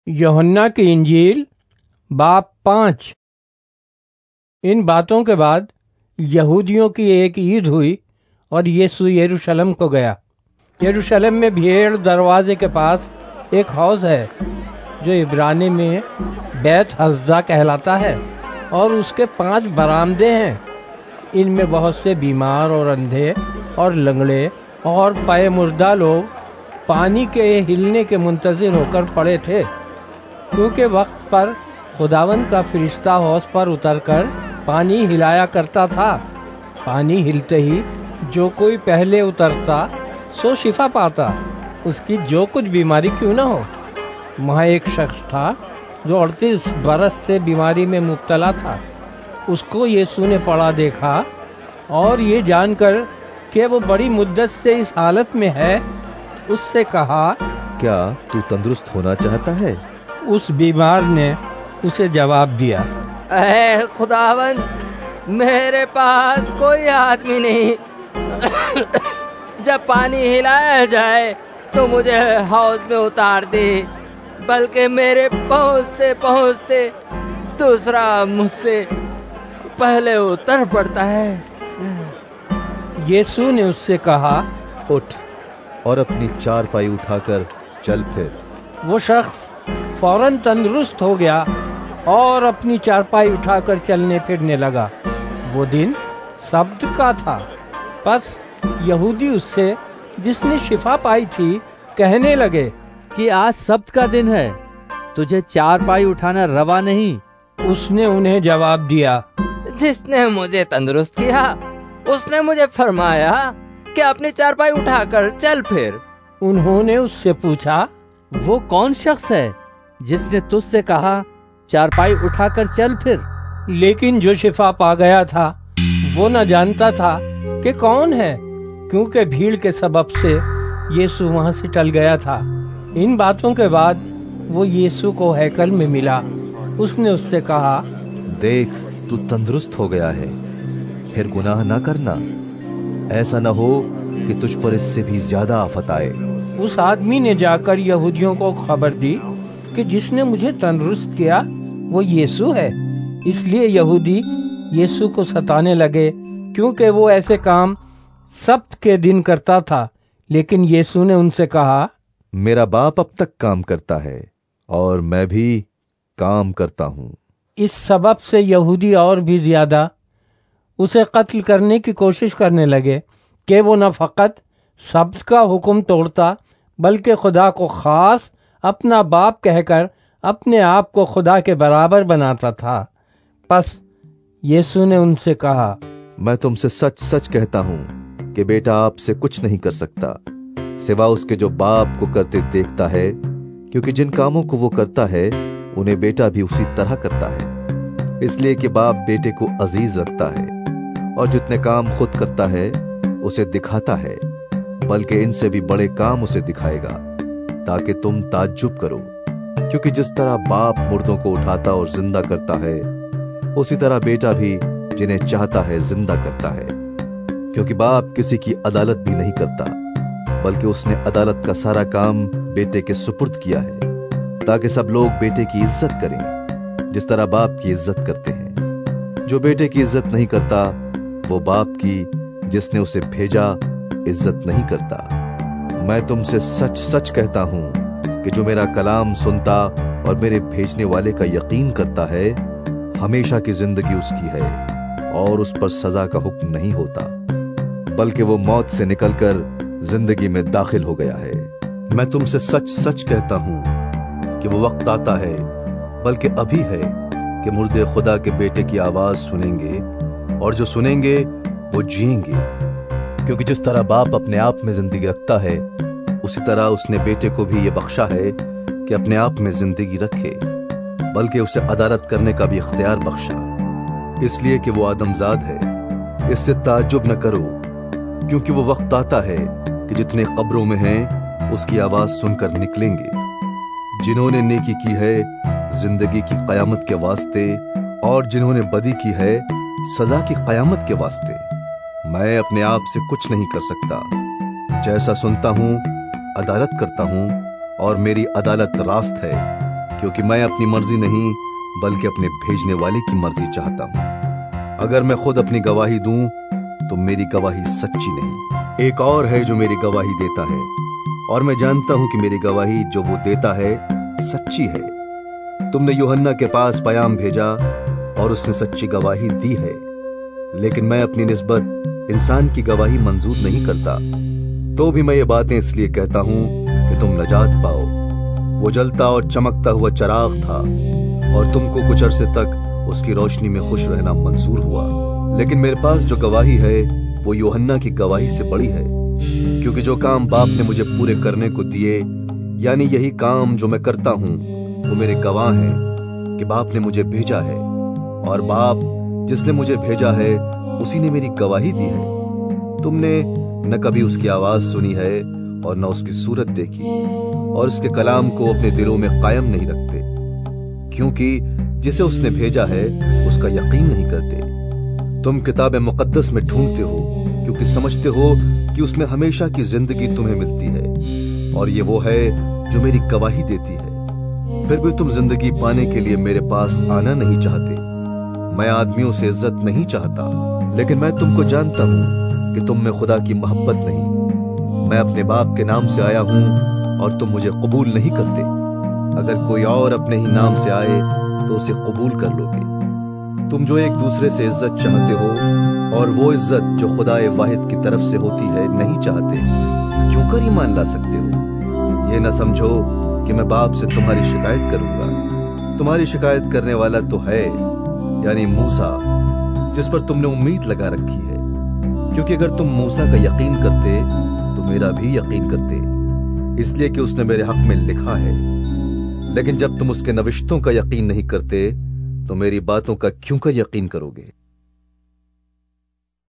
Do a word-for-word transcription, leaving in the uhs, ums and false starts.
यूहन्ना की इंजील बाब पाँच। इन बातों के बाद यहूदियों की एक ईद हुई और यीशु यरूशलेम को गया। यरूशलेम में भीड़ दरवाजे के पास एक हौज है जो इब्रानी में बैत हस्दा कहलाता है, और उसके पांच बरामदे हैं। इनमें बहुत से बीमार और अंधे और लंगड़े और पाए मुर्दा लोग पानी के हिलने के मुंतजिर होकर पड़े थे, क्योंकि वक्त पर खुदावंद का फरिश्ता हौज पर उतरकर पानी हिलाया करता था। पानी हिलते ही जो कोई पहले उतरता सो शिफा पाता, उसकी जो कुछ बीमारी क्यों न हो। वहाँ एक शख्स था जो अड़तीस बरस से बीमारी में मुब्तला था। उसको यीशु ने पड़ा देखा और ये जानकर कि वो बड़ी मुद्दत से इस हालत में है, उससे कहा, क्या तू तंदुरुस्त होना चाहता है? उस बीमार ने उसे जवाब दिया, ऐ खुदावंद, मेरे पास कोई आदमी नहीं जब पानी हिलाया जाए तो मुझे हौज में उतार दे, बल्कि मेरे पहुंचते पहुंचते दूसरा मुझसे पहले उतर पड़ता है। यीशु ने उससे कहा, उठ और अपनी चारपाई उठाकर चल फिर। वो शख्स फौरन तंदुरुस्त हो गया और अपनी चारपाई उठाकर चलने फिरने लगा। वो दिन सब्त का था। बस यहूदी उससे, जिसने शिफा पाई थी, कहने लगे कि आज सब्त का दिन है, तुझे चारपाई उठाना रवा नहीं। उसने उन्हें जवाब दिया, जिसने मुझे तंदुरुस्त किया उसने मुझे फरमाया कि अपनी चारपाई उठाकर चल फिर। उन्होंने उससे पूछा, वो कौन शख्स है जिसने तुझसे कहा चारपाई उठाकर चल फिर? लेकिन जो शिफा पा गया था वो न जानता था कि कौन है, क्योंकि भीड़ के सबब से यीशु वहां से टल गया था। इन बातों के बाद वो यीशु को हैकल में मिला। उसने उससे कहा, देख, तू तंदुरुस्त हो गया है, फिर गुनाह ना करना, ऐसा न हो कि तुझ पर इससे भी ज्यादा आफत आए। उस आदमी ने जाकर यहूदियों को खबर दी कि जिसने मुझे तंदुरुस्त किया वो यीशु है। इसलिए यहूदी यीशु को सताने लगे, क्योंकि वो ऐसे काम सब्त के दिन करता था। लेकिन यीशु ने उनसे कहा, मेरा बाप अब तक काम करता है और मैं भी काम करता हूँ। इस सबब से यहूदी और भी ज्यादा उसे कत्ल करने की कोशिश करने लगे कि वो न फकत सब्त का हुक्म तोड़ता, बल्कि खुदा को खास अपना बाप कहकर अपने आप को खुदा के बराबर बनाता था। बस यीशु ने उनसे कहा, मैं तुमसे सच सच कहता हूँ कि बेटा आपसे कुछ नहीं कर सकता सिवा उसके जो बाप को करते देखता है, क्योंकि जिन कामों को वो करता है उन्हें बेटा भी उसी तरह करता है। इसलिए कि बाप बेटे को अजीज रखता है और जितने काम खुद करता है उसे दिखाता है, बल्कि इनसे भी बड़े काम उसे दिखाएगा, ताकि तुम ताज्जुब करो। क्योंकि जिस तरह बाप मुर्दों को उठाता और जिंदा करता है, उसी तरह बेटा भी जिन्हें चाहता है जिंदा करता है। क्योंकि बाप किसी की अदालत भी नहीं करता, बल्कि उसने अदालत का सारा काम बेटे के सुपुर्द किया है, ताकि सब लोग बेटे की इज्जत करें जिस तरह बाप की इज्जत करते हैं। जो बेटे की इज्जत नहीं करता वो बाप की जिसने उसे भेजा इज्जत नहीं करता। मैं तुमसे सच सच कहता हूं कि जो मेरा कलाम सुनता और मेरे भेजने वाले का यकीन करता है, हमेशा की जिंदगी उसकी है और उस पर सजा का हुक्म नहीं होता, बल्कि वो मौत से निकलकर जिंदगी में दाखिल हो गया है। मैं तुमसे सच सच कहता हूं कि वो वक्त आता है, बल्कि अभी है, कि मुर्दे खुदा के बेटे की आवाज सुनेंगे, और जो सुनेंगे वो जिएंगे। क्योंकि जिस तरह बाप अपने आप में जिंदगी रखता है, उसी तरह उसने बेटे को भी ये बख्शा है कि अपने आप में जिंदगी रखे, बल्कि उसे अदालत करने का भी इख्तियार बख्शा, इसलिए कि वो आदमजाद है। इससे ताज्जुब न करो, क्योंकि वो वक्त आता है कि जितने कब्रों में हैं उसकी आवाज सुनकर निकलेंगे। जिन्होंने नेकी की है जिंदगी की कयामत के वास्ते, और जिन्होंने बदी की है सजा की कयामत के वास्ते। मैं अपने आप से कुछ नहीं कर सकता, जैसा सुनता हूँ अदालत करता हूँ, और मेरी अदालत रास्त है। کیونکہ میں اپنی مرضی نہیں بلکہ اپنے بھیجنے والے کی مرضی چاہتا ہوں۔ اگر میں خود اپنی گواہی دوں تو میری گواہی سچی نہیں، ایک اور ہے جو میری گواہی دیتا ہے، اور میں جانتا ہوں کہ میری گواہی جو وہ دیتا ہے سچی ہے۔ تم نے یوحنا کے پاس پیام بھیجا اور اس نے سچی گواہی دی ہے، لیکن میں اپنی نسبت انسان کی گواہی منظور نہیں کرتا۔ تو بھی میں یہ باتیں اس لیے کہتا ہوں کہ تم نجات پاؤ۔ وہ جلتا اور چمکتا ہوا چراغ تھا، اور تم کو کچھ عرصے تک اس کی روشنی میں خوش رہنا منظور ہوا، لیکن میرے پاس جو گواہی ہے وہ یوحنا کی گواہی سے بڑی ہے، کیونکہ جو کام باپ نے مجھے پورے کرنے کو دیے، یعنی یہی کام جو میں کرتا ہوں، وہ میرے گواہ ہیں کہ باپ نے مجھے بھیجا ہے، اور باپ جس نے مجھے بھیجا ہے اسی نے میری گواہی دی ہے۔ تم نے نہ کبھی اس کی آواز سنی ہے اور نہ اس کی صورت دیکھی، اور اس کے کلام کو اپنے دلوں میں قائم نہیں رکھتے، کیونکہ جسے اس نے بھیجا ہے اس کا یقین نہیں کرتے۔ تم کتاب مقدس میں ڈھونڈتے ہو کیونکہ سمجھتے ہو کہ اس میں ہمیشہ کی زندگی تمہیں ملتی ہے، اور یہ وہ ہے جو میری گواہی دیتی ہے۔ پھر بھی تم زندگی پانے کے لیے میرے پاس آنا نہیں چاہتے۔ میں آدمیوں سے عزت نہیں چاہتا، لیکن میں تم کو جانتا ہوں کہ تم میں خدا کی محبت نہیں۔ میں اپنے باپ کے نام سے آیا ہوں اور تم مجھے قبول نہیں کرتے۔ اگر کوئی اور اپنے ہی نام سے آئے تو اسے قبول کر لو گے۔ تم جو ایک دوسرے سے عزت چاہتے ہو اور وہ عزت جو خدا واحد کی طرف سے ہوتی ہے نہیں چاہتے، کیوں کر ایمان لا سکتے ہو؟ یہ نہ سمجھو کہ میں باپ سے تمہاری شکایت کروں گا۔ تمہاری شکایت کرنے والا تو ہے، یعنی موسیٰ، جس پر تم نے امید لگا رکھی ہے، کیونکہ اگر تم موسیٰ کا یقین کرتے تو میرا بھی یقین کرتے، اس لیے کہ اس نے میرے حق میں لکھا ہے۔ لیکن جب تم اس کے نوشتوں کا یقین نہیں کرتے تو میری باتوں کا کیوں کر یقین کرو گے؟